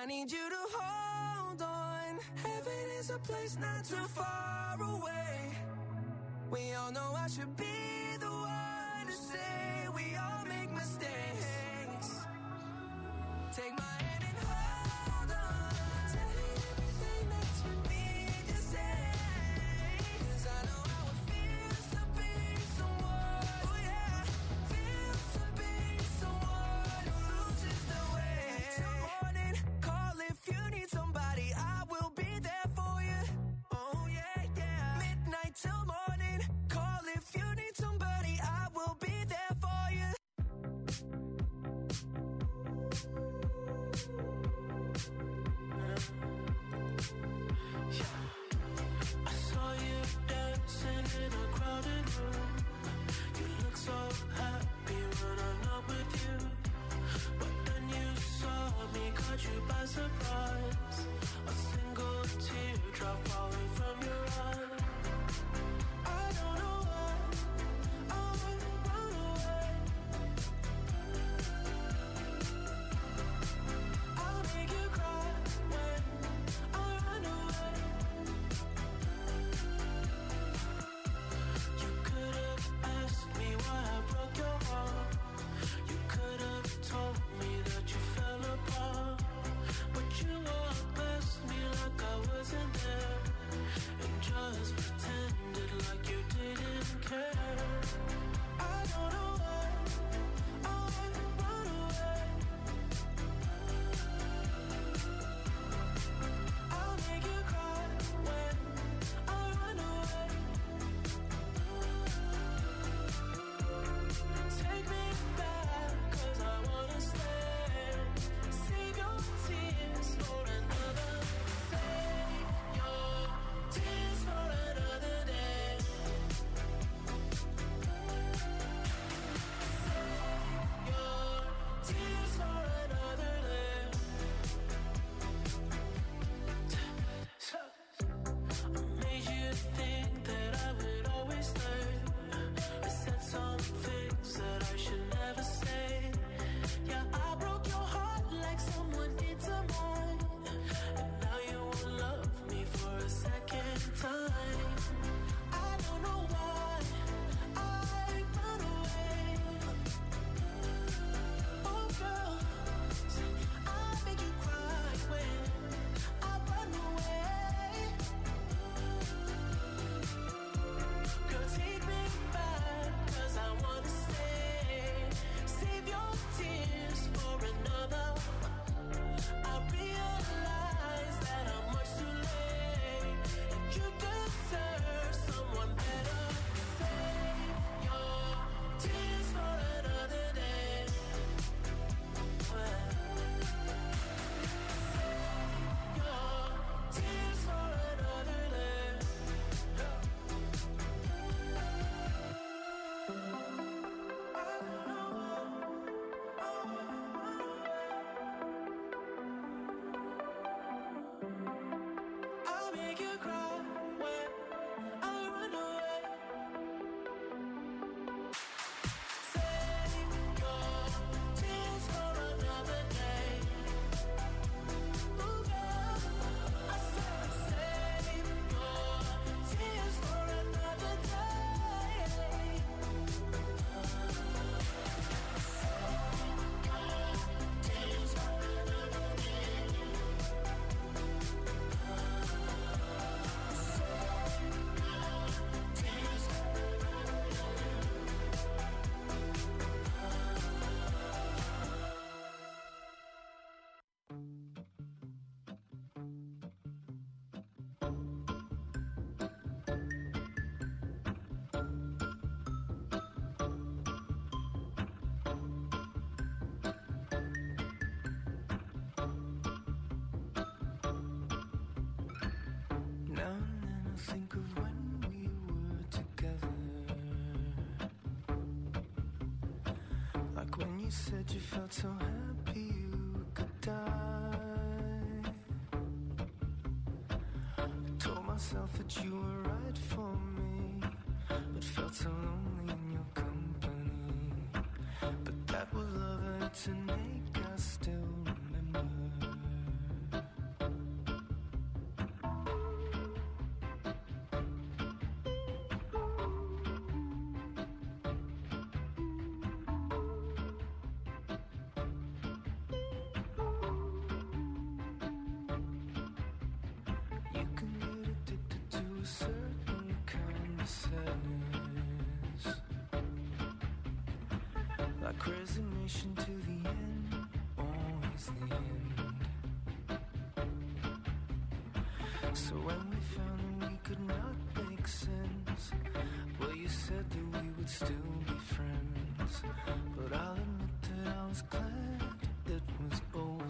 need you to hold on. Heaven is a place not too far away. We all know I should be the one to say we all make mistakes. Take my hand and hold on. Tell me everything that you need to say. 'Cause I know how it feels to be someone, oh yeah, feels to be someone who loses the way. Till morning, call if you need somebody, I will be there for you. Oh yeah, yeah. Midnight till morning, call if you need somebody, I will be there for you. I saw you dancing in a crowded room. You look so happy when I'm not with you. But then you saw me, caught you by surprise. A single teardrop falling from your eye. I don't know why I would run away. I'll make you cry when I run away. You could have asked me why I broke your heart. You could have told me that you fell apart. But you walked past me like I wasn't there, and just pretended like you didn't care. I don't know why I would run away. I'll make you cry when I run away. Take me back, 'cause I wanna stay. Save your tears for another. Save your tears for another day. Save your tears for another day. I made you think that I would always stay. I said some things that I should never say. Yeah, I broke your heart like someone did to mine. And now you won't love me for a second time. I don't know why I run away. Oh girl, I make you cry when I run away. Girl, take me back, 'cause I wanna stay. Save your tears for another. I realize that I'm much too late, and you deserve someone better. Save your tears for another day. Save your tears for another day. I'll make you cry when I run away. Save your tears for another day. Ooh, girl, I said save your tears for another day. Tears for another day. Tears for Now and then I think of when we were together. Like when you said you felt so happy you could die. I told myself that you were right for me, but felt so lonely in your company. But that was love, and it's an ache I still remember. You can get addicted to a certain kind of sadness, like resignation to the end, always the end. So when we found that we could not make sense, well, you said that we would still be friends, but I'll admit that I was glad it was over.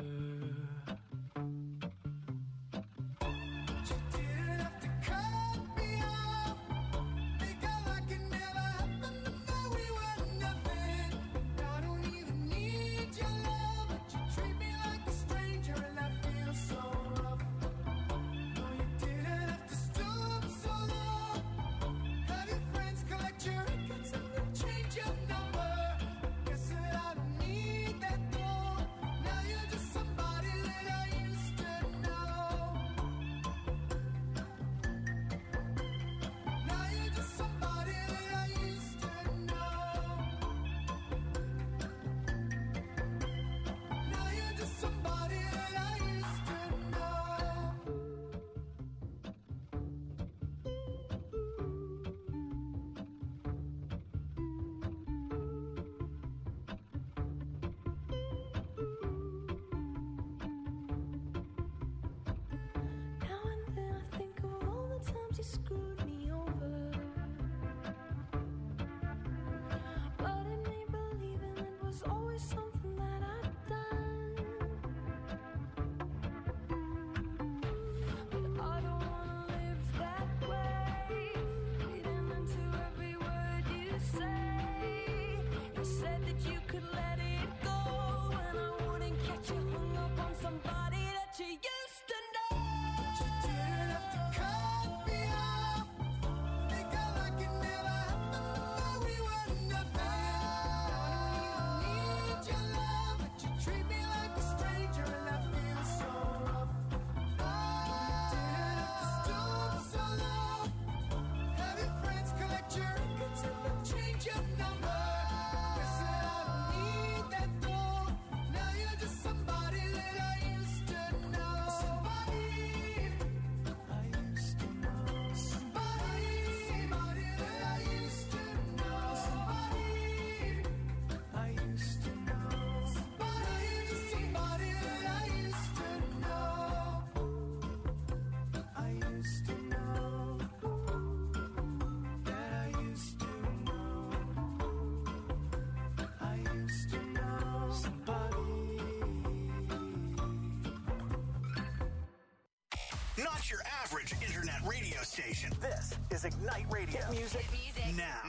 Not your average internet radio station. This is Ignite Radio. Hit music. Now.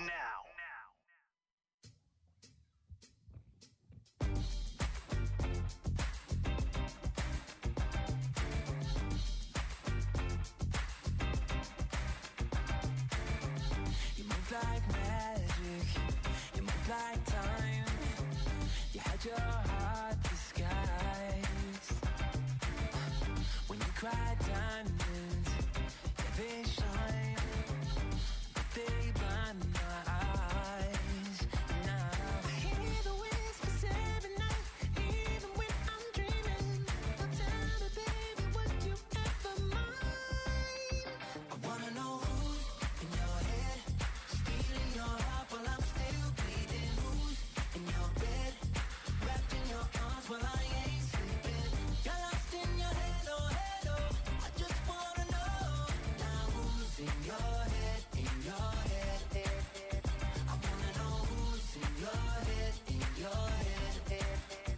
You move like magic. You move like time. You had your heart disguised. When you cry diamonds, yeah, they shine, but they blind my eyes. Now I hear the whispers every night, even when I'm dreaming. Don't tell me, baby, would you ever mind? I wanna know who's in your head, stealing your heart while I'm still bleeding. Who's in your bed, wrapped in your arms while I ain't sleeping. You're lost in your head, oh head, oh. I just wanna know now who's in your head, in your head. I wanna know who's in your head, in your head.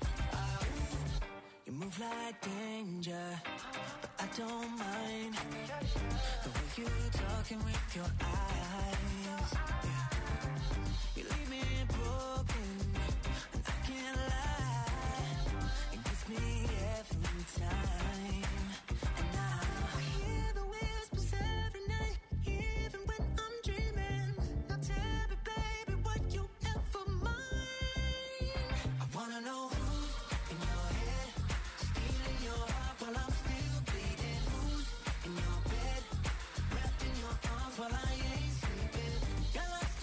You move like danger, but I don't mind the way you talking with your eyes. Yeah. You leave me broken, and I can't lie. It gets me every time. And now I hear the whispers every night, even when I'm dreaming. Now tell me, baby, would you ever mind? I wanna know who's in your head, stealing your heart while I'm still bleeding. Who's in your bed, wrapped in your arms while I ain't sleeping. You're lost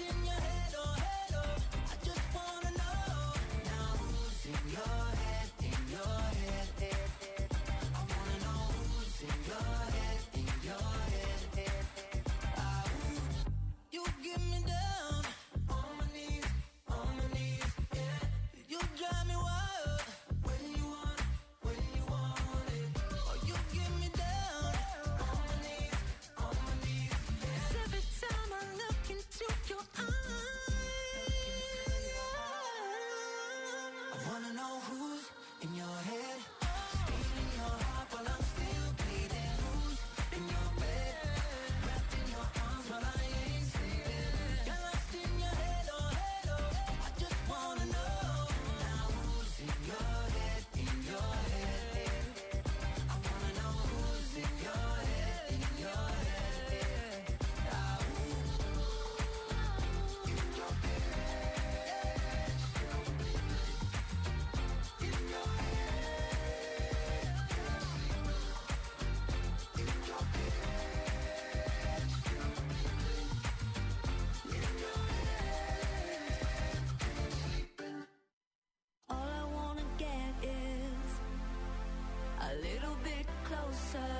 little bit closer.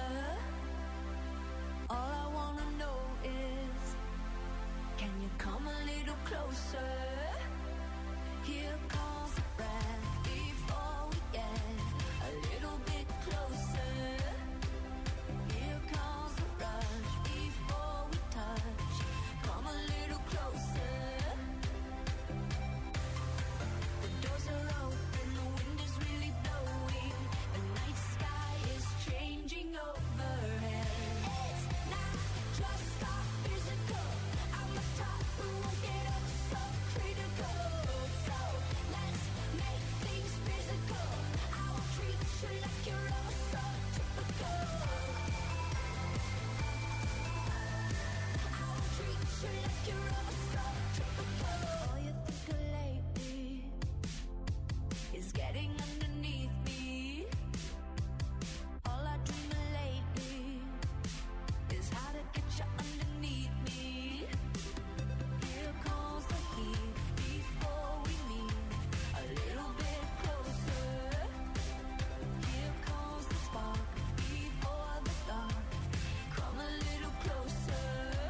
All I wanna know is, can you come a little closer? Here comes the breath before we get a little bit closer. Here comes the rush before we touch. Come a little closer. The doors are open, the wind is really blowing. The night sky is changing overhead. It's not just our physical. I'm a top who won't get up so critical. So let's make things physical. I will treat you like you're all so typical. I will treat you like you're all so typical. All you think of lately is getting underneath me. All I dream of lately is how to get you underneath me. Here comes the heat before we meet a little bit closer. Here comes the spark before the dark. Come a little closer.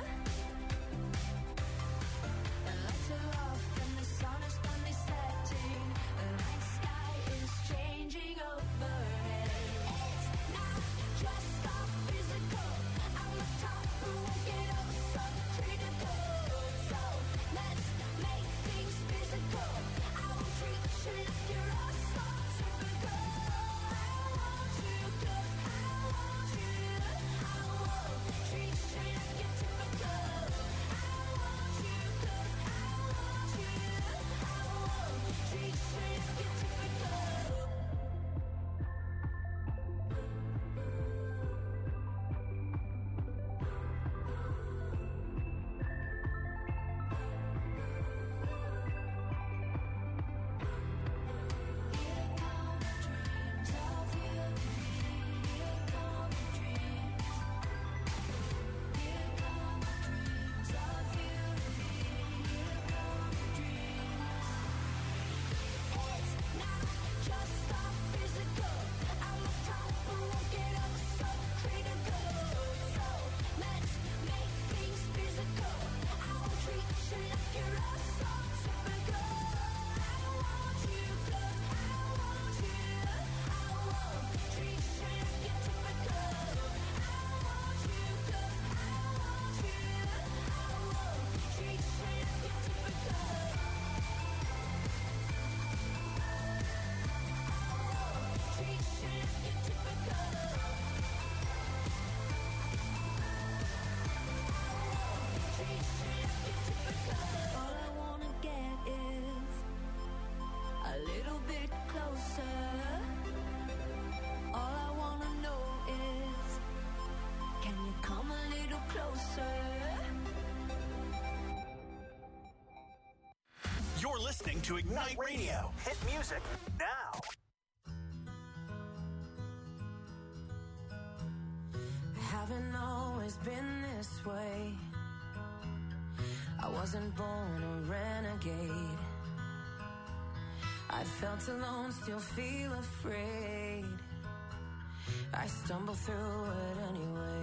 The lights are off and the sun is finally setting. The night sky is changing overhead. It's not just our physical. I'm a top who won't get up so critical. So let's make things physical. I will treat you like you're all so typical. I want you 'cause I want you. I won't treat you like you're typical. I want you 'cause I want you. I won't treat you like you're typical. Here come dreams of you. Here come dreams. Here come dreams of you. Here come dreams. It's not just our physical. I'm a top who won't get up so critical. So let's make things physical. I will treat you like you're all so typical. I want you 'cause I want you. I won't treat you like you're typical. I want you 'cause I want you. I won't treat you like you're typical. Treat you like you're typical. Treat you like you're typical. All I wanna get is a little bit closer. All I wanna know is, can you come a little closer? You're listening to Ignite Radio. Hit music now. Haven't always been this way. I wasn't born a renegade. I felt alone, still feel afraid. I stumble through it anyway.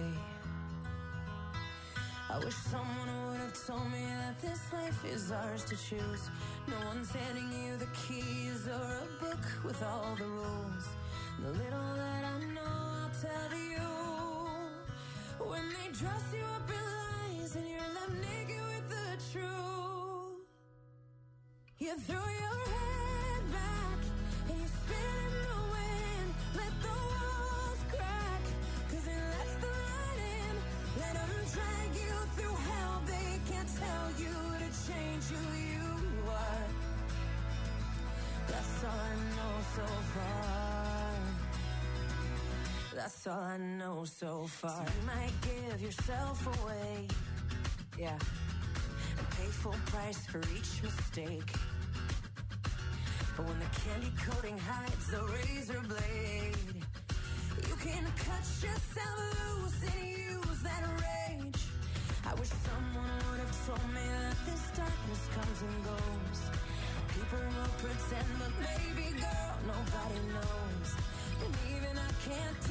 I wish someone would have told me that this life is ours to choose. No one's handing you the keys or a book with all the rules. The little that I know, I'll tell you. When they dress you up in lies and you're left naked with the truth, you throw your head back and you spin in the wind. Let the walls crack, 'cause it lets the light in. Let them drag you through hell. They can't tell you to change who you are. That's all I know so far. That's all I know so far. So you might give yourself away, yeah, and pay full price for each mistake. But when the candy coating hides the razor blade, you can cut yourself loose and use that rage. I wish someone would have told me that this darkness comes and goes. People will pretend, but baby girl, nobody knows. And even I can't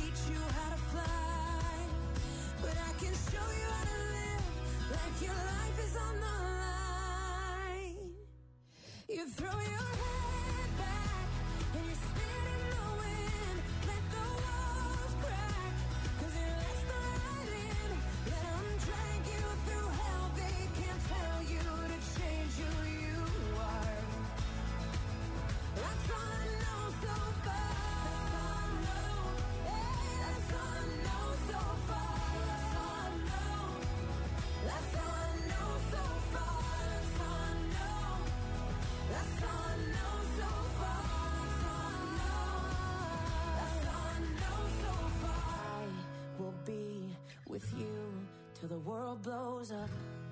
till the world blows up.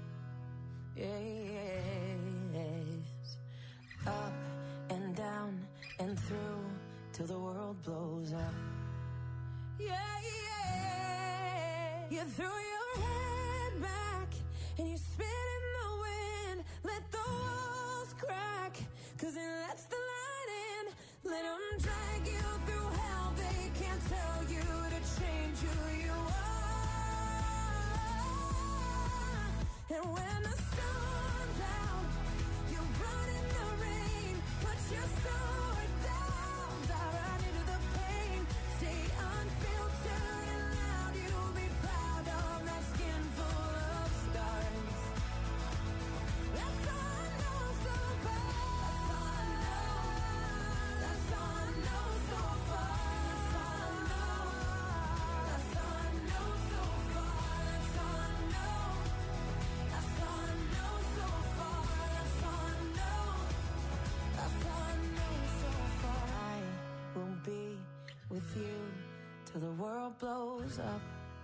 Yes. Up and down and through till the world blows up. Yeah, yeah. You threw your head back and you spit in the wind. Let the walls crack, 'cause it lets the light in. Let them drag you through hell. They can't tell you to change who you are. And when the storm's out, you run in the rain. Put your sword down, dive right into the pain. Stay unfiltered and loud. You'll be proud of that skin full of scars. That's all I know so far. That's all I know so far. That's all I know so far. That's all I know. That's all I know so far. That's all I know. That's all I know so far. I will be with you till the world blows up.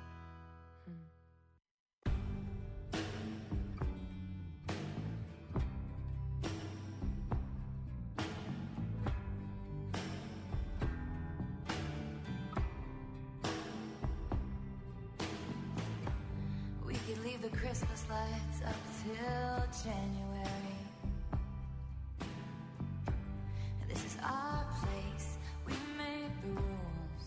We could leave the Christmas lights up till January. This is our place, we made the rules.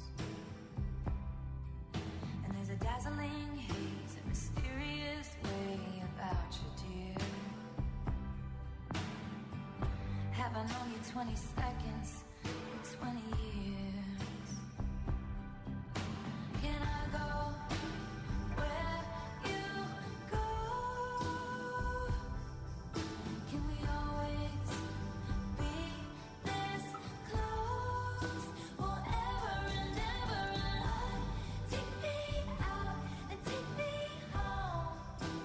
And there's a dazzling haze, a mysterious way about you, dear. Have I known you 20 seconds or 20 years? Can I go where you go? Can we always be this close forever and ever? And take me out and take me home.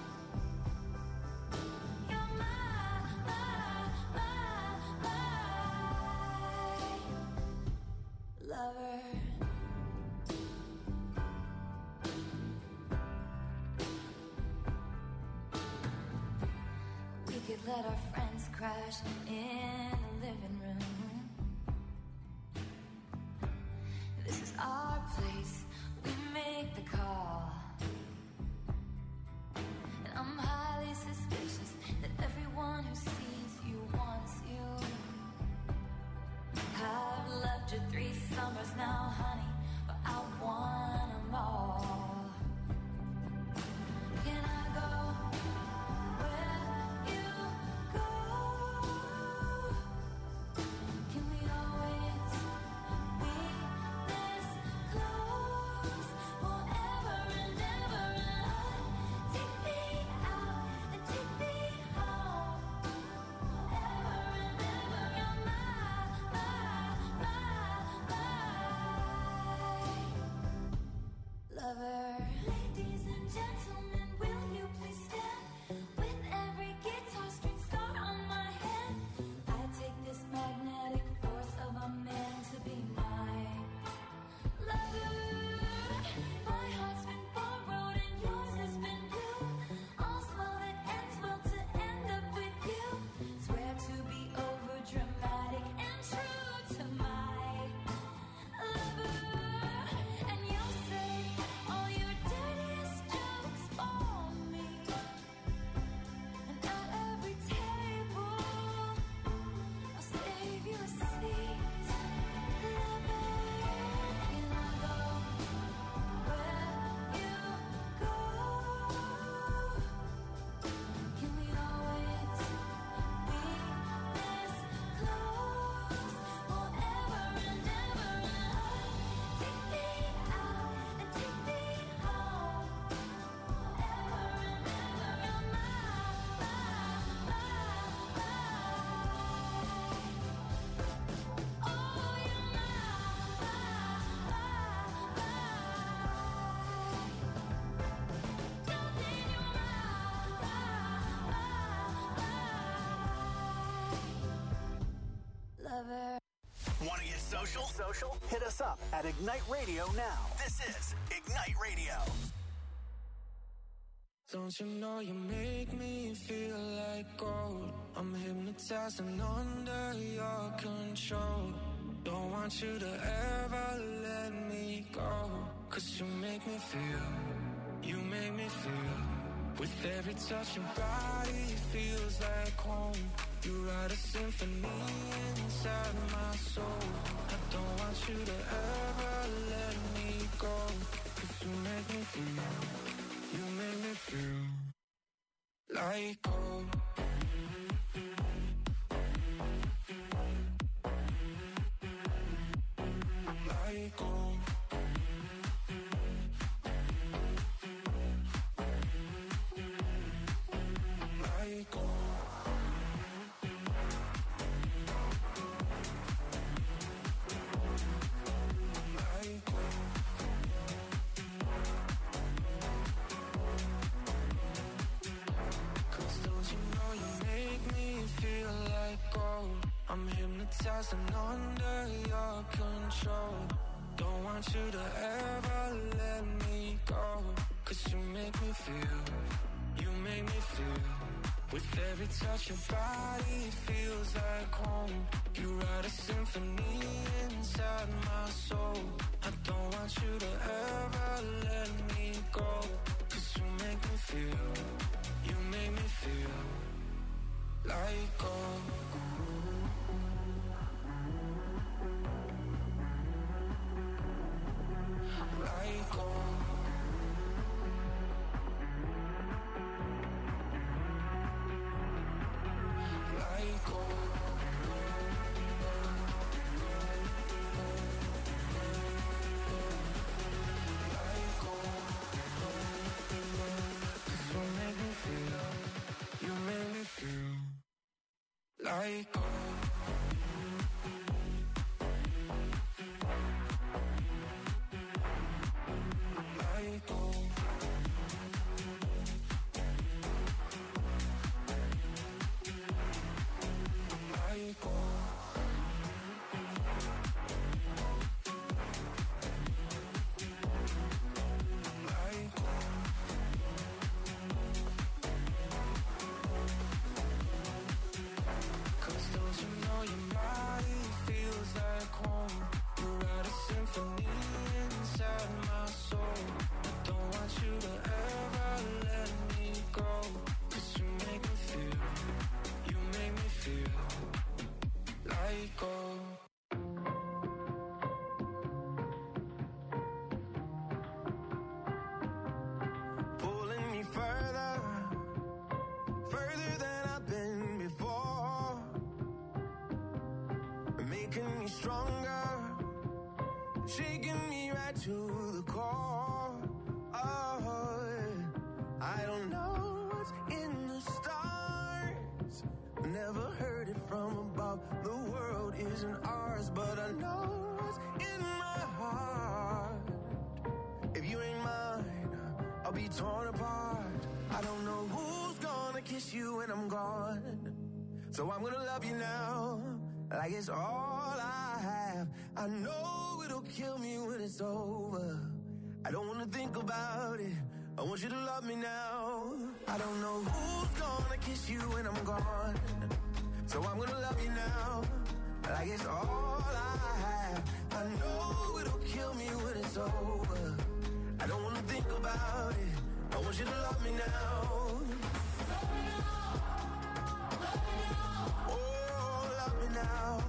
You're my lover. We could let our friends crash in the living room. This is our place, we make the call. And I'm highly suspicious that everyone who sees you wants you. I've loved you 3 summers now, honey, but I want them all. Can I go where you go? Can we always be this close forever and ever? And take me out and take me home forever and ever. You're my lover. Ladies and gentlemen, will you please stand? With every guitar string scar on my head, I take this magnetic force of a man to be my lover. My heart's been borrowed and yours has been blue. All's well that ends well to end up with you. Swear to be over dramatic and true to my lover. And you'll say all your dirtiest jokes for me. And at every table, I'll save you a seat. Lover, can I go where you go? Can we always be this close forever and ever? Take me out and take me home forever and ever. You're my oh, you're my lover. Want to get social? Hit us up at Ignite Radio now. This is Ignite Radio. Don't you know you make me feel like gold? I'm hypnotized and under your control. Don't want you to ever let me go. Cause you make me feel, you make me feel. With every touch your body feels like home. You write a symphony inside my soul. I don't want you to ever let me go. Cause you make me feel, you make me feel like gold. Like gold. Like gold. I'm hypnotized and under your control. Don't want you to ever let me go. Cause you make me feel, you make me feel. With every touch your body feels like home. You write a symphony inside my soul. I don't want you to ever let me go. Cause you make me feel, you make me feel like gold. Like gold. Like gold. Like gold. You make me feel, you make me feel like gold. Stronger, shaking me right to the core. Oh, I don't know what's in the stars. Never heard it from above. The world isn't ours, but I know what's in my heart. If you ain't mine, I'll be torn apart. I don't know who's gonna kiss you when I'm gone. So I'm gonna love you now, like it's all I have. I know it'll kill me when it's over. I don't wanna think about it. I want you to love me now. I don't know who's gonna kiss you when I'm gone. So I'm gonna love you now, like it's all I have. I know it'll kill me when it's over. I don't wanna think about it. I want you to love me now. Oh, love me now.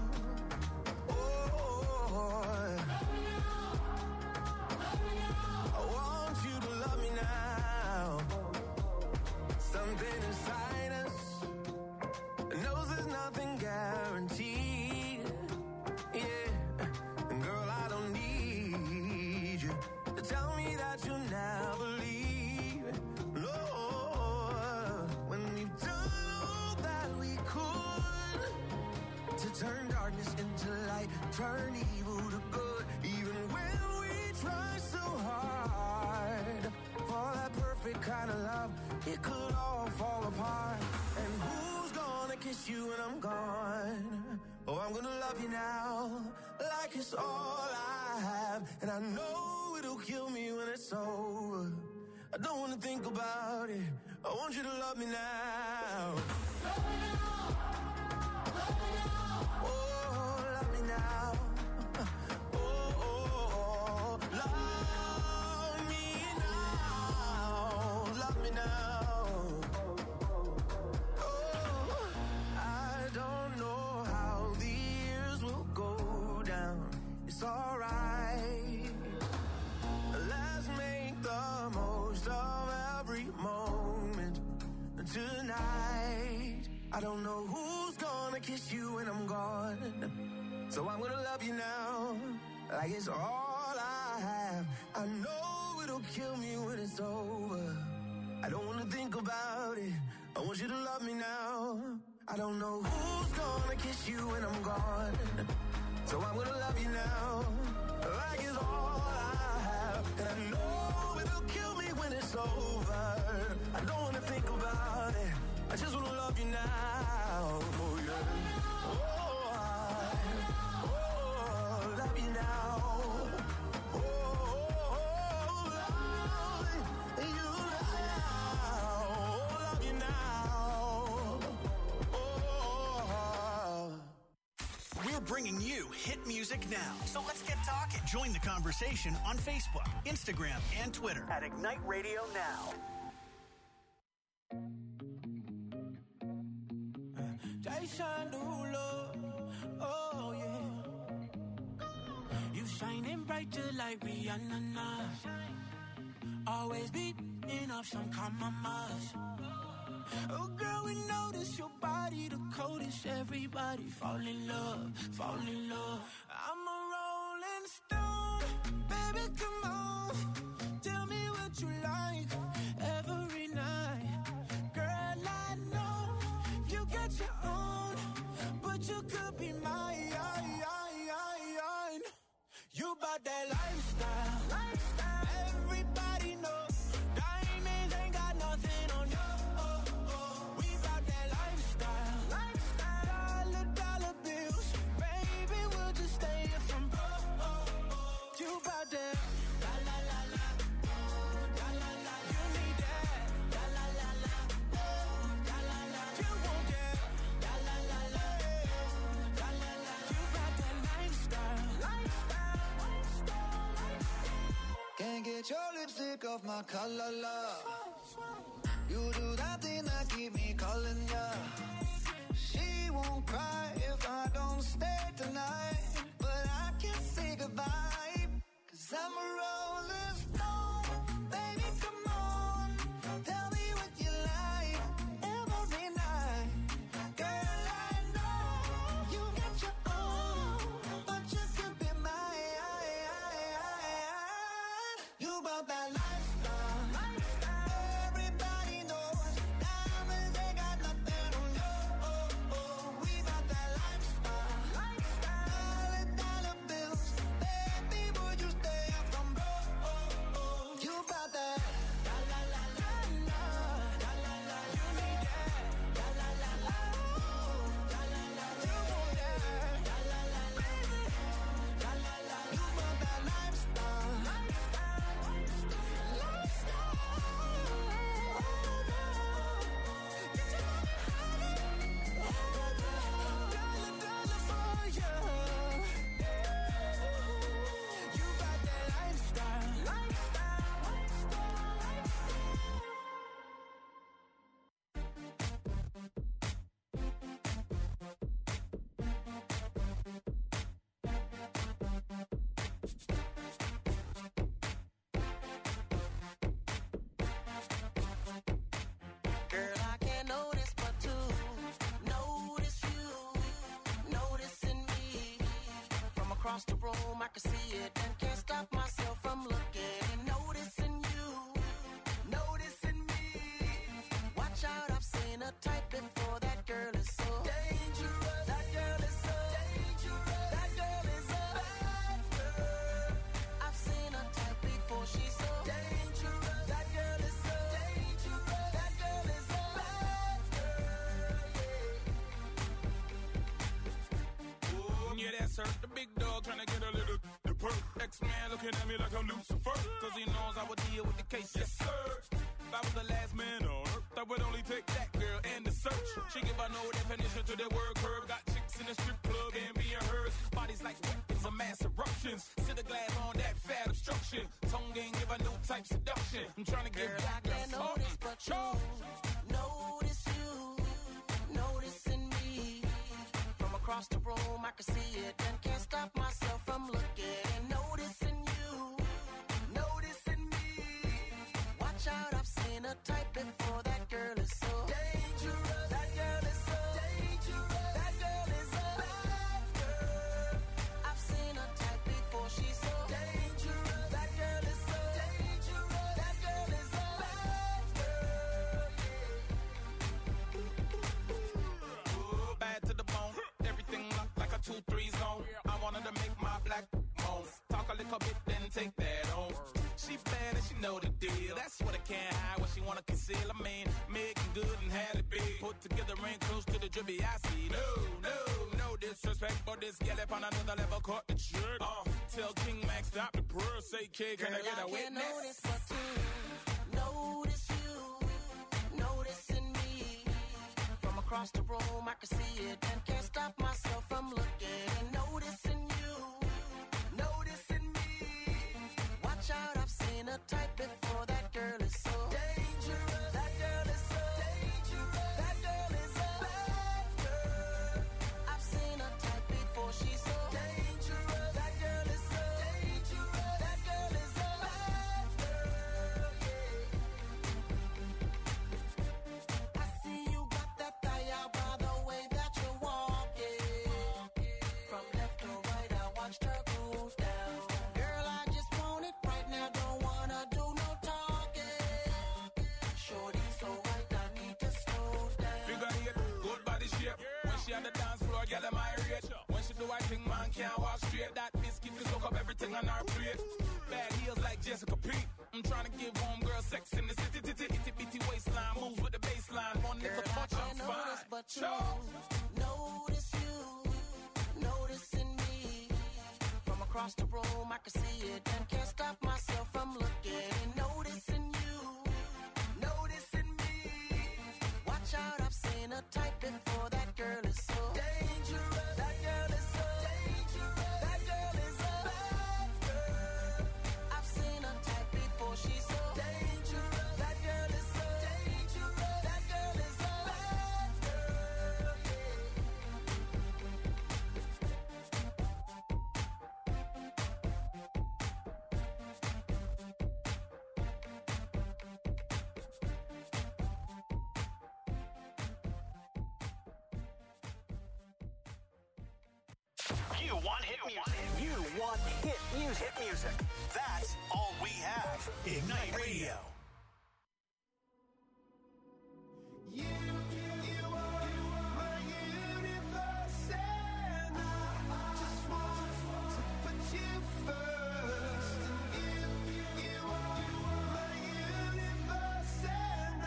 I want you to love me now. Something inside us knows there's nothing guaranteed. Yeah, and girl, I don't need you to tell me that you'll never leave. No, when we've done all that we could to turn darkness into light, turn evil to good, even when we try so hard for that perfect kind of love, it could all fall apart. And who's gonna kiss you when I'm gone? Oh, I'm gonna love you now, like it's all I have. And I know it'll kill me when it's over. I don't wanna think about it. I want you to love me now. Oh, love me now. Oh, love me now. Love me now. Oh, I don't know how the years will go down. It's alright. Let's make the most of every moment tonight. I don't know who's gonna kiss you when I'm gone, so I'm gonna love you now, like it's all I have. I know it'll kill me when it's over. I don't wanna think about it. I want you to love me now. I don't know who's gonna kiss you when I'm gone, so I'm gonna love you now, like it's all I have. And I know it'll kill me when it's over. I don't wanna think about it. I just wanna love you now. Oh yeah. Oh, love you now. Oh, love you now. Love you now. Oh. We're bringing you hit music now. So let's get talking. Join the conversation on Facebook, Instagram, and Twitter at Ignite Radio Now. Jason Derulo, oh yeah. You shining bright just like Rihanna now. Always beating up some compromise. Oh girl, we notice your body the coldest. Everybody fall in love, fall in love. I'm a rolling stone, baby, come on. Tell me what you like every night. Girl, I know you got your own, but you could be mine. You bout that lifestyle. Everybody knows diamonds ain't got nothing on you. We bout that lifestyle. Dollar bills, baby, we'll just stay here from broke. You bout that. La la la la. La la la. You need that. La la la la. La la la. You want that. La la la la. La la la. You bout that lifestyle. Can't get your lipstick off my collar, love. You do that thing that keep me calling ya. She won't cry if I don't stay tonight, but I can't say goodbye, 'cause I'm a rolling stone. Baby, come on, tell me what you like every night. Girl, I know you got your own, but you could be mine. You about that lifestyle. Everybody knows diamonds ain't got nothing on you. We about that lifestyle. Dollar bills, baby, would you stay up from broke? You about that. La la la la la. La la la. You need that. La la la la. La la la. You want that. La la la baby. La la la. You about that lifestyle. Girl, I can't notice but to notice you, noticing me. From across the room, I can see it and can't stop myself from looking and noticing you, noticing me. Watch out, I've seen a type before. That girl is so dangerous. That girl is so dangerous. That girl is a bad girl. I've seen a type before. She's so dangerous. That girl is so dangerous. That girl is a bad girl. Yeah, that's her, the big dog trying to get a little the purse. looking at me like I'm Lucifer. Cause he knows I would deal with the case, yes sir. If I was the last man on earth, I would only take that girl and the search. She give her no definition to the word curve. Got chicks in the strip club and being hers. Bodies like weapons of mass eruptions. Sit a glass on that fat obstruction. Tongue ain't give her no type seduction. I'm trying to give black girl notice, but you notice you, noticing me. From across the room, I can see it and can't stop myself from looking. Noticing you, noticing me. Watch out, I've seen a type before. That girl is so dangerous. That girl is so dangerous. That girl is a bad girl. I've seen a type before. She's so dangerous. That girl is so dangerous. That girl is a bad girl. Ooh, bad to the bone. Everything locked like a 2-3 zone. I wanted to make my black moan. Talk a little bit, then take that on. She bad and she know the deal. That's what I can't hide, what she wanna conceal. I mean, making good and had it big. Put together ain't close to the drippy I see. No disrespect, but this gal up on another level caught the trick. Tell King Max stop the prayer, say kid, can I get a witness? I can't notice but to notice you, noticing me. From across the room, I can see it and can't stop myself from looking. Noticing you, noticing me. Watch out, I've seen a type before. That girl is so dangerous. That girl is so dangerous. That girl is a bad girl. I've seen a type before. She's so dangerous. That girl is so dangerous. That girl is a bad girl. Yeah. I see you got that thigh out by the way that you're walking. From left to right, I watched her go down. Girl, I just want it right now. Don't wanna do no talking. Shorty so right, I need to slow down. Figure eight, good body shape. When she on the dance floor, girl, am I rate. When she do I think man can't walk straight. That biscuit to soak up everything on our plate. Bad heels like Jessica Pete. I'm trying to give homegirl sex in the city. Itty bitty waistline moves with the baseline. One little touch, I'm fine. But you notice you, noticing me. From across the room, I can see it and can't stop myself from looking. Noticing you, noticing me. Watch out, I've seen a type before. That girl is so dangerous. That girl is so dangerous. That girl is a bad girl. I've seen a type before. She's so dangerous. That girl is so dangerous. That girl is a bad girl. You want hit music. You want hit music. Hit music. That's all we have. Ignite Radio. You are my universe, and I just want to put you first. You are my universe, and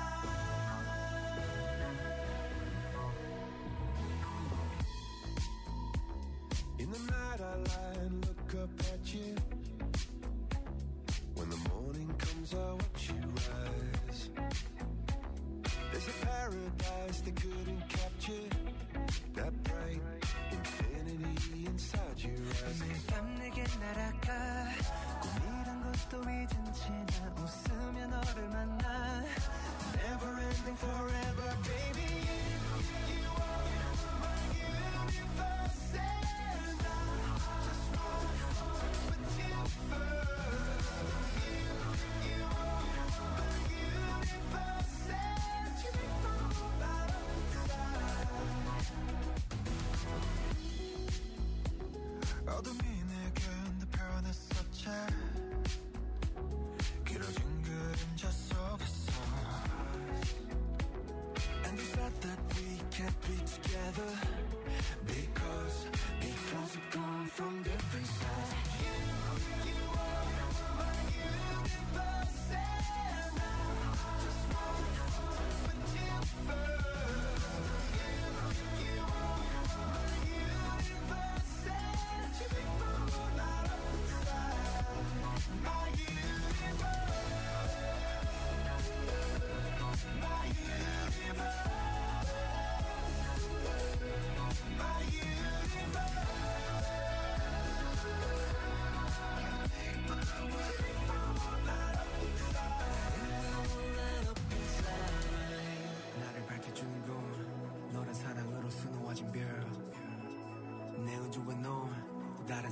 in the night I lie and look up at you. When the morning comes, I watch you rise. There's a paradise they couldn't capture. That bright infinity inside your eyes. 매일 밤 내게 날아가 꿈이란 것도 잊은 채 나 웃으며 너를 만나. Never ending forever, baby. You are my universe, and I just want to put you first. You are my universe, and you make my whole life inside.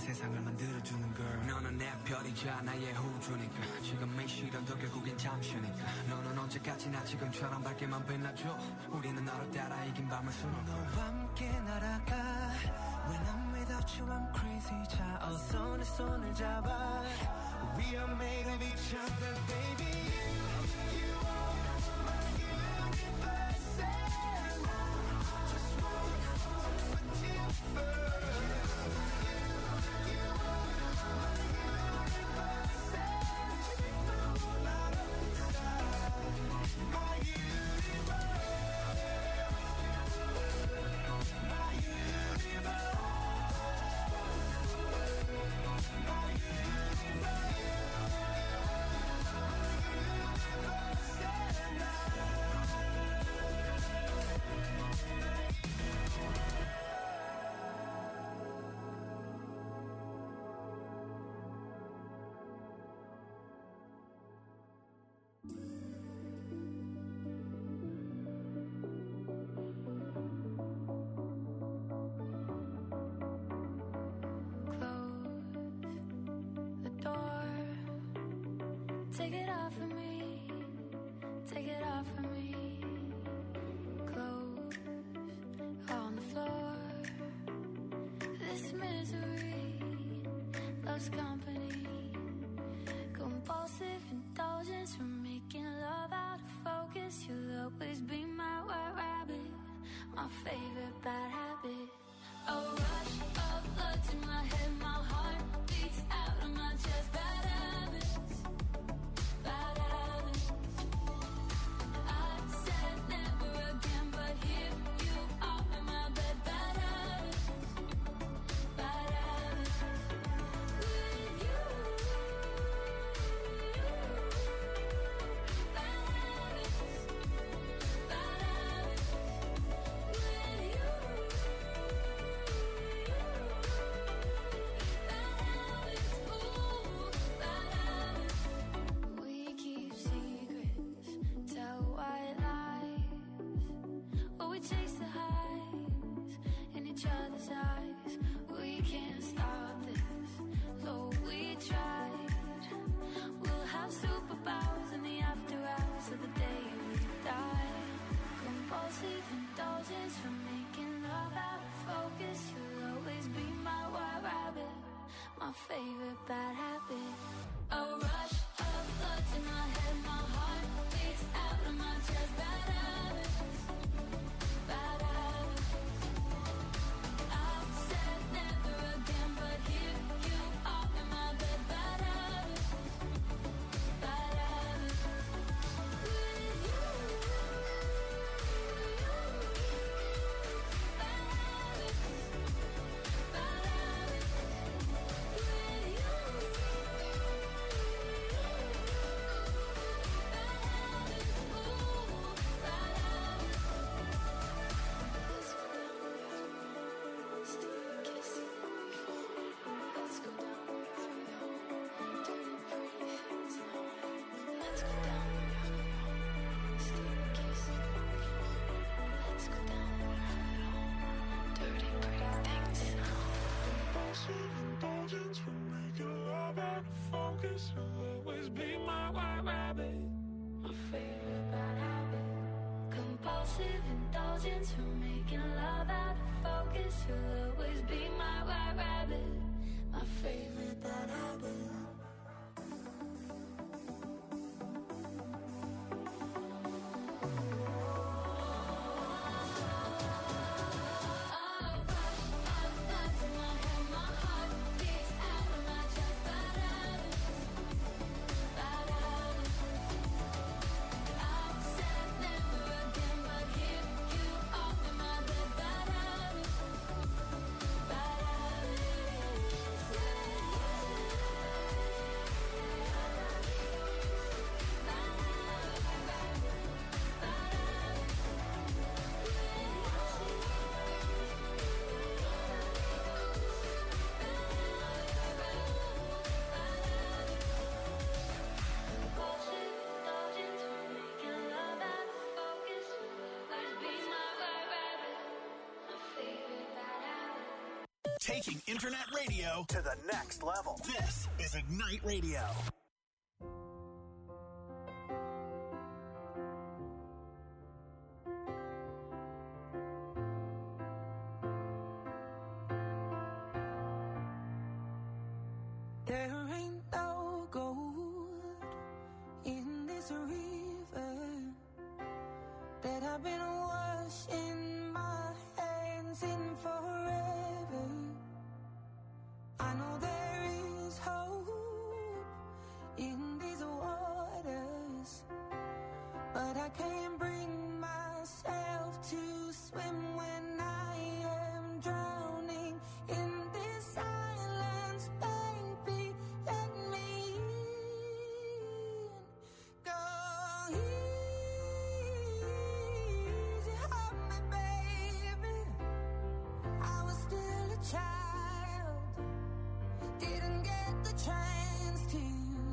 세상을 만들어주는 girl. 너는 내 별이자 나의 호주니까 지금의 시련도 결국엔 잠시니까 너는 언제까지나 지금처럼 밝게만 빛나줘. 우리는 너를 따라 이긴 밤을 수놓고 너와 함께 날아가. When I'm without you I'm crazy. 자 어서 내 손을 잡아. We are made of each other baby. You are my universe and I just want to put you first. Take it off of me, take it off of me. Clothes on the floor. This misery loves company. Compulsive indulgence from making love out of focus. You'll always be my white rabbit, my favorite bad habit. A rush of blood to my head, my heart beats out of my chest. Bad habits. Bad habits. I said never again, but here you are in my bed. Bad habits. Bad habits. With you. Bad habits. Bad habits. With you. Bad habits. Ooh, bad habits. We keep secrets, tell white lies. Oh, we chase the highs in each other's eyes. We can't stop this, though we tried. We'll have superpowers in the after hours of the day we die. Compulsive indulgence from making love out of focus. You'll always be my white rabbit, my favorite bad habit. A rush of blood to my head, my heart beats out of my chest. Bad habits, bad habits. I said never again, but here you are in my bed. Bad habits, bad habits. With you, bad habits, bad habits. With you. Indulgence from making love out of focus. You'll always be my white rabbit, my favorite bad habit. Compulsive indulgence from making love out of focus. You'll always be my white rabbit, my favorite bad habit. taking internet radio to the next level. This is Ignite Radio. There ain't no gold in this river that I've been washing my hands in forever. I know there is hope in these waters, but I can't bring myself to swim when I am drowning in this silence. Baby, let me in. Go easy on me, baby. I was still a child, didn't get the chance to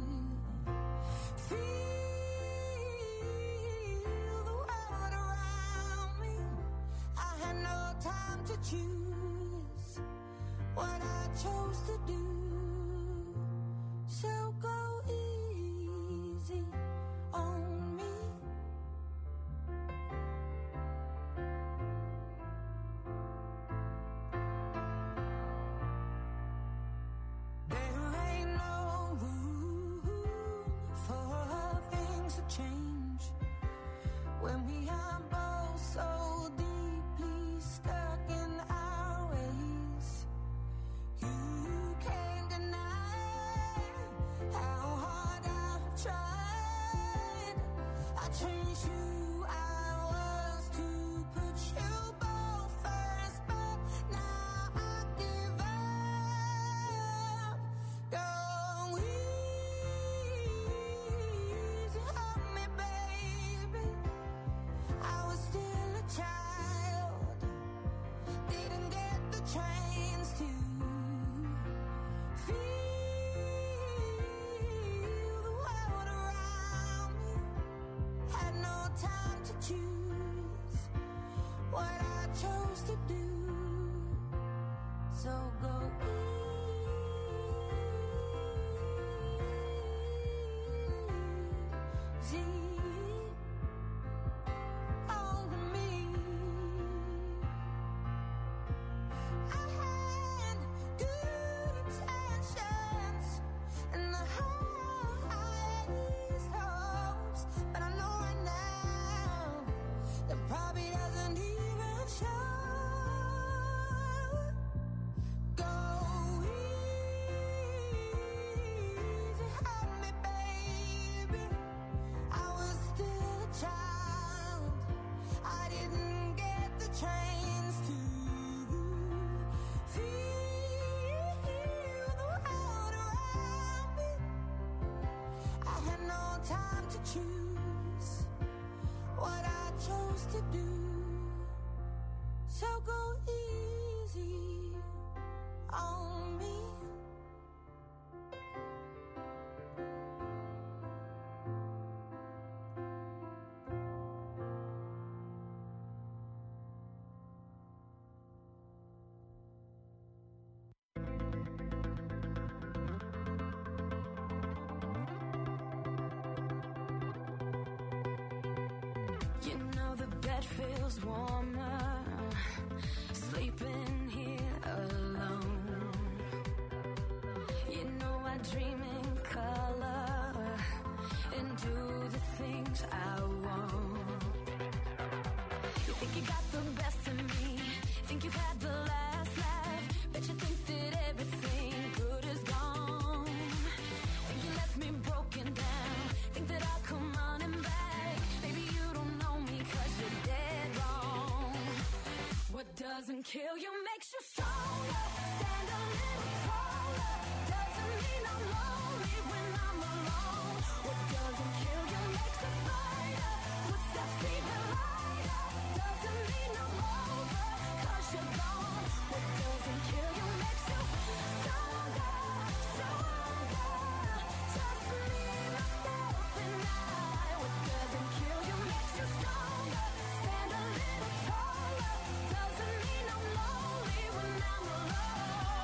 feel the world around me. I had no time to choose what I chose to do. So go easy on me. There ain't no room for things to change when we are both so deeply stuck in our ways. You can't deny how hard I've tried. I changed who I was to put you both first, but now I give up. Go easy on me, baby. I was still a child, didn't get the chance to feel the world around me. Had no time to choose what I chose to do. So go easy on me. I had good intentions and the highest hopes, but I know right now that probably doesn't even show. Go easy on me, baby. I was still a child, I didn't get the chance to feel the world around me. I had no time to choose what I chose to do. So go easy on me. You know the bed feels warmer, sleeping here alone. You know I dream in color and do the things I want. You think you got the best of me, think you've had the last laugh, bet you think that everything good is gone. Think you left me broken down, think that I'll come running back. Maybe you don't know me 'cause you're dead wrong. What doesn't kill you makes you stronger. Stand a little taller. Doesn't mean I'm lonely when I'm alone. What doesn't kill you makes a fighter. Puts that fever lighter. Doesn't mean I'm over 'cause you're gone. What doesn't kill you makes you stronger, stronger. Just me, myself, and I. What doesn't kill you makes you stronger. Stand a little taller. Doesn't mean I'm lonely when I'm alone.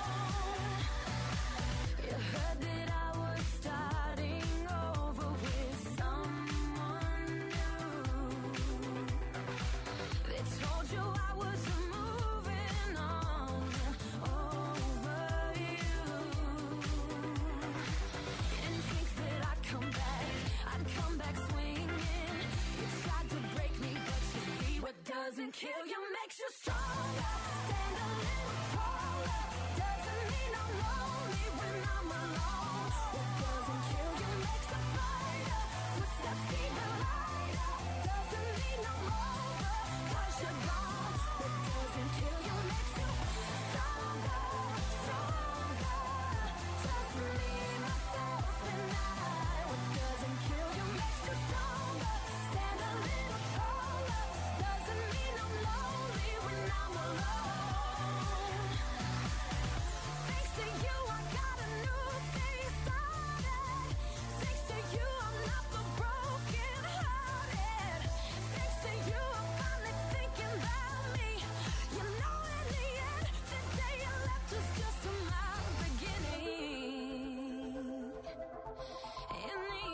kill you, makes you stronger. Stand a little taller. Doesn't mean I'm lonely when I'm alone. What doesn't kill you makes a fighter. Footsteps even lighter. Doesn't mean I'm over, 'cause you're gone. What doesn't kill you makes you stronger, stronger. Just me, myself, and I. What doesn't kill you makes you stronger. Stand a little taller. Doesn't mean I'm lonely when I'm alone. Thanks to you, I got a new day started. Thanks to you, I'm not the broken hearted. Thanks to you, I'm finally thinking about me. You know, in the end, the day you left was just my beginning. In the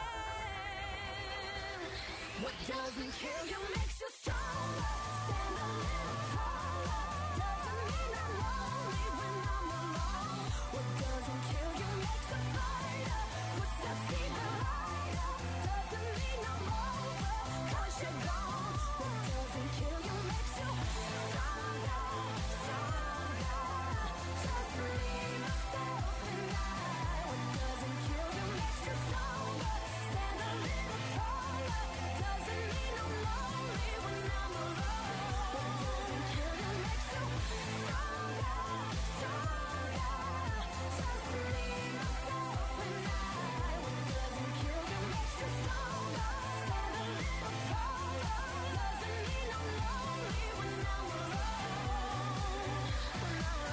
end, what doesn't kill you makes you stronger. Stand a little taller. Doesn't mean I'm lonely when I'm alone. What doesn't kill you makes a fighter. Footsteps even lighter. Doesn't mean I'm over, 'cause you're gone. What doesn't kill you makes you stronger, stronger. Just me, myself, and I. What doesn't kill you makes you stronger. Stand a little taller. Doesn't mean I'm lonely when I'm alone. What doesn't kill you makes you stronger, stronger. Just me, myself, and I. What doesn't kill you makes you stronger. Stand a little taller. Doesn't mean I'm lonely when I'm alone. When I'm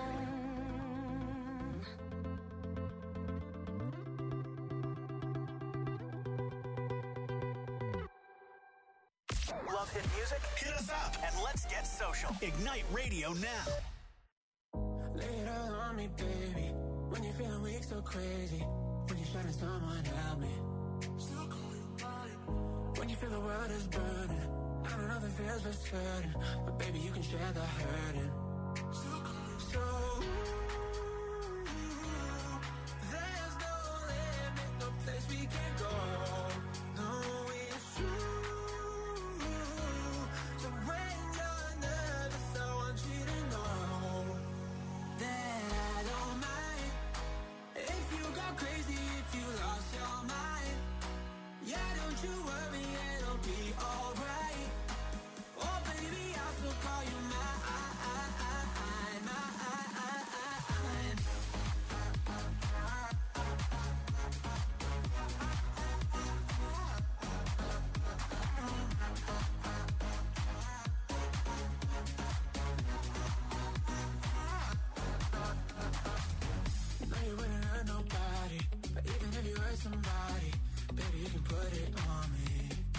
Love hit music? Hit us up and let's get social. Ignite Radio now. Lay it all on me, baby. When you're feeling weak, so crazy. When you're shutting someone, help me. When you feel the world is burning. I don't know if it feels for certain, but baby, you can share the hurting. So, there's no limit, no place we can go. No, it's true. So when you're nervous, I want you to know that I don't mind if you go crazy, if you lost your mind. Yeah, don't you worry, it'll be alright. Oh baby, I'll still call you mine. No, you wouldn't hurt nobody, but even if you hurt somebody, baby, you can put it on me.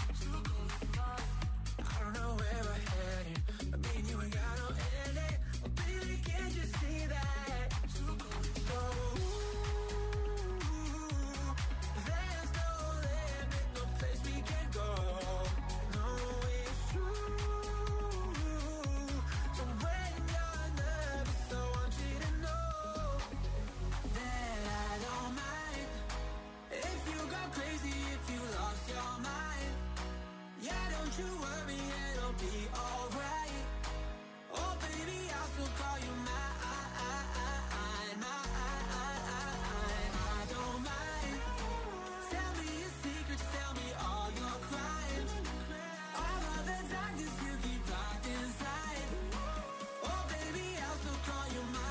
I don't know where we're heading, but me and you ain't got no ending. Oh, baby, can't you see that? So, there's no limit, no place we can go. No, it's true. So when you're nervous, I want you to know that I don't mind if you go crazy, if you lost your mind. Yeah, don't you worry, it'll be alright. Oh baby, I'll still call you mine. I don't mind. Tell me your secrets, tell me all your crimes. All of the darkness you keep locked inside. Oh baby, I'll still call you mine.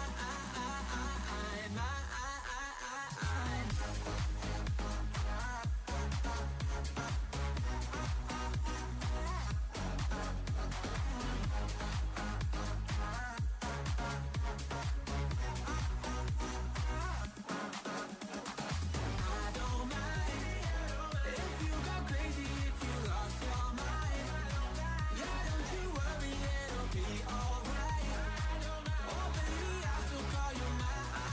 I don't mind if you go crazy, if you lost your mind. Yeah, don't you worry, it'll be alright. Oh baby, I'll still call you mine.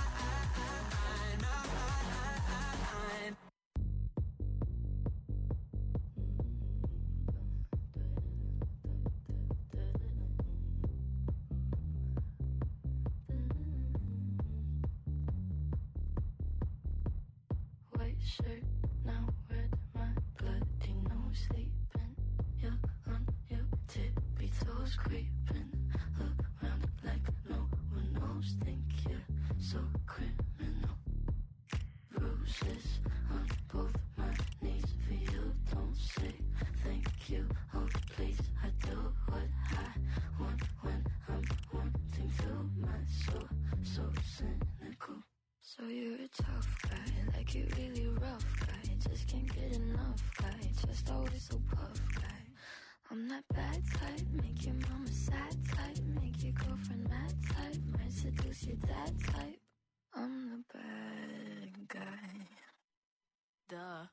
white shirt, now red, my bloody nose sleeping. You're on your tippy toes. so criminal. Bruises on both my knees for you. Don't say thank you, oh please. I do what I want when I'm wanting to. My soul, so cynical. So you're a tough guy, like you really rough guy. Just can't get enough guy, just always so puff guy. I'm that bad type, make your mama sad type, make your girlfriend mad type, might seduce your dad type. I'm the bad guy. Duh.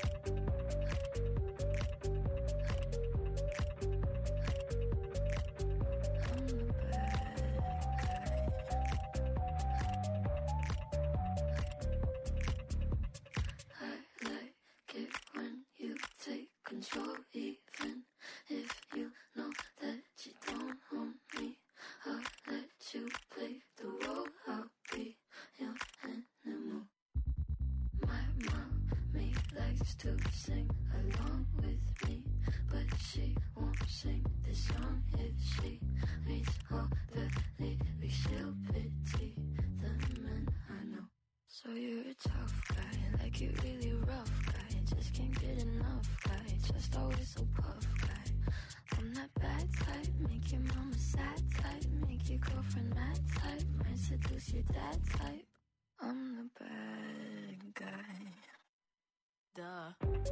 Control, even if you know that you don't own me. I'll let you play the role. I'll be your animal. My mommy likes to sing along with me, but she won't sing this song if she reads all the lyrics. She'll pity the men I know. So you're a tough guy, like you really rough guy. Just can't get enough guy, just always so puff guy. I'm that bad type, make your mama sad type, make your girlfriend mad type, might seduce your dad type. I'm the bad guy. Duh.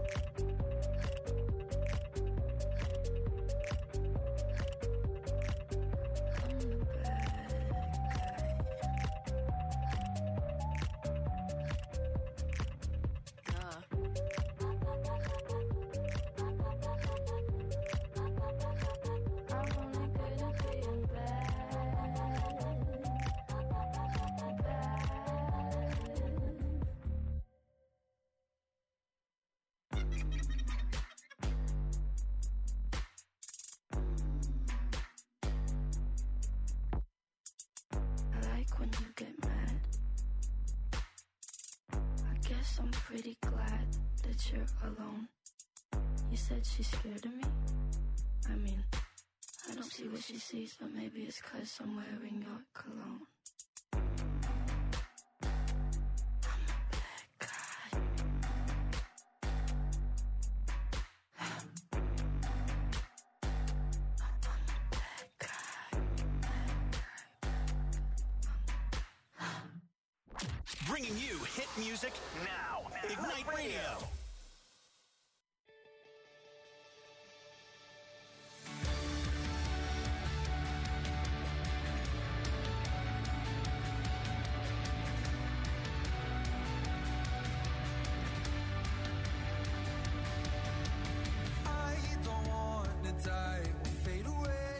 When you get mad, I guess I'm pretty glad that you're alone. You said she's scared of me. I mean, I don't see what she sees, but maybe it's 'cause I'm wearing your cologne. Bringing you hit music now. Ignite Radio. I don't wanna die or fade away.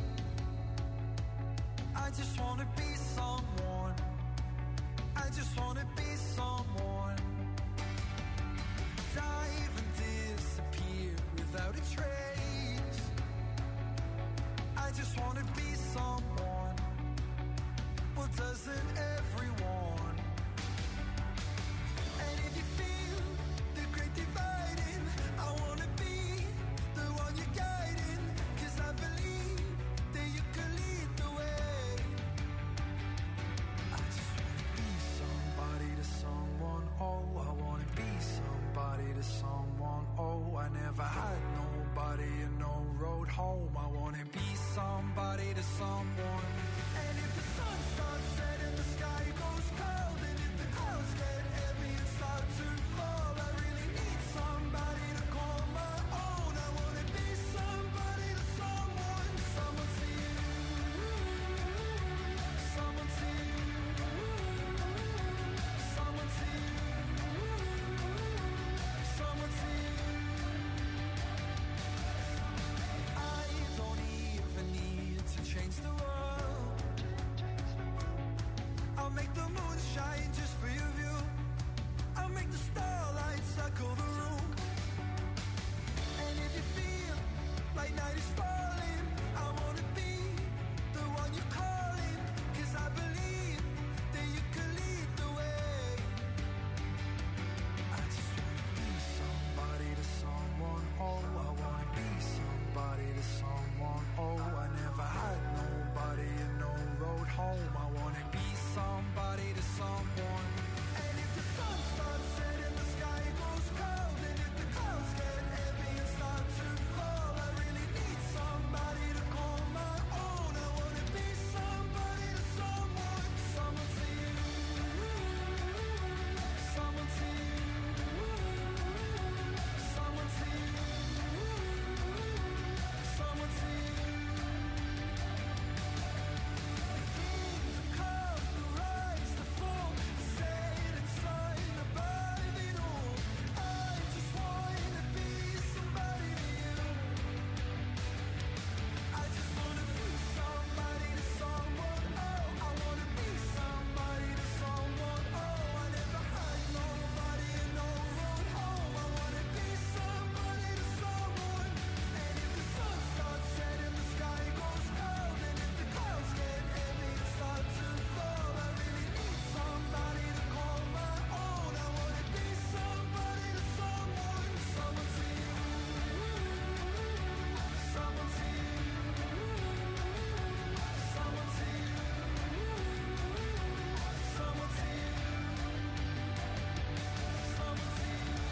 I just wanna be someone. I just wanna be someone. Dive and disappear without a trace. I just wanna be someone. Well, doesn't everyone? And if you feel the great dividing, I wanna be the one you're guiding. 'Cause I believe that you can lead the way. I just wanna be somebody to someone. Oh, I wanna be somebody to someone. Oh, I never had nobody and no road home. I